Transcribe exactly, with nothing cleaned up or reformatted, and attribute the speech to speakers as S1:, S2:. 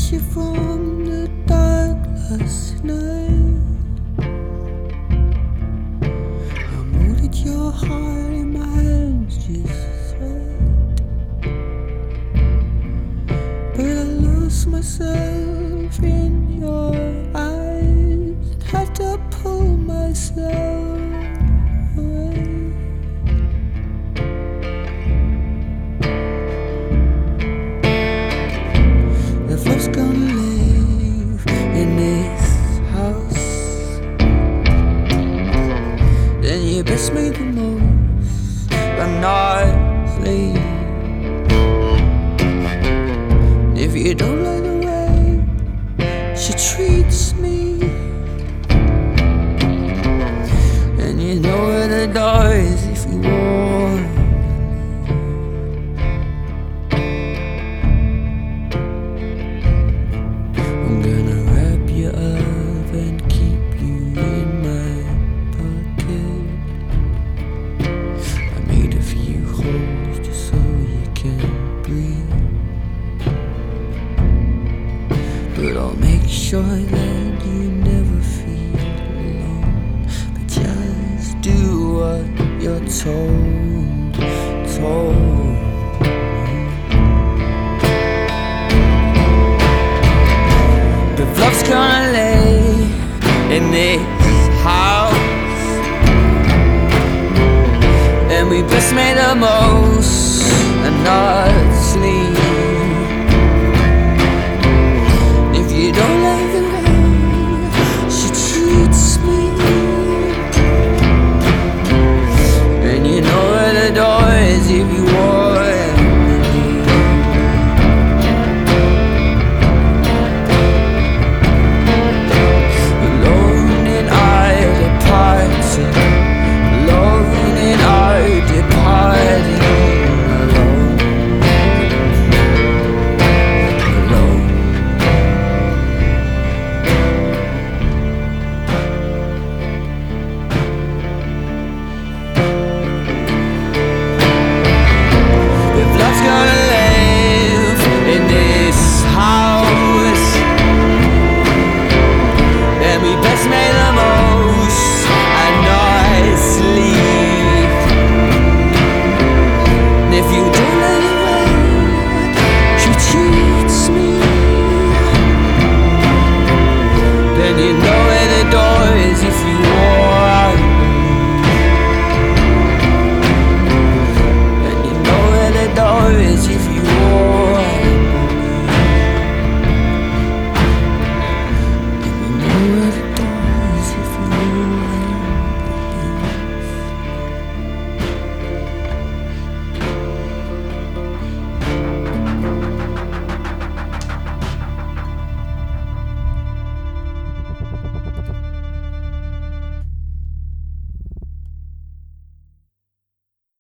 S1: kiss you from the dark last night. I molded your heart in my hands just right, but I lost myself in your eyes and had to pull myself away. If love's gonna live in this house, then you best make the most and not leave. If you don't like the way she treats me, and you know where the door is if you want. I'm gonna wrap you up and keep you in my pocket. I made a few holes just so you can breathe, but I'll make sure that you never feel alone. But just do what you're told, told.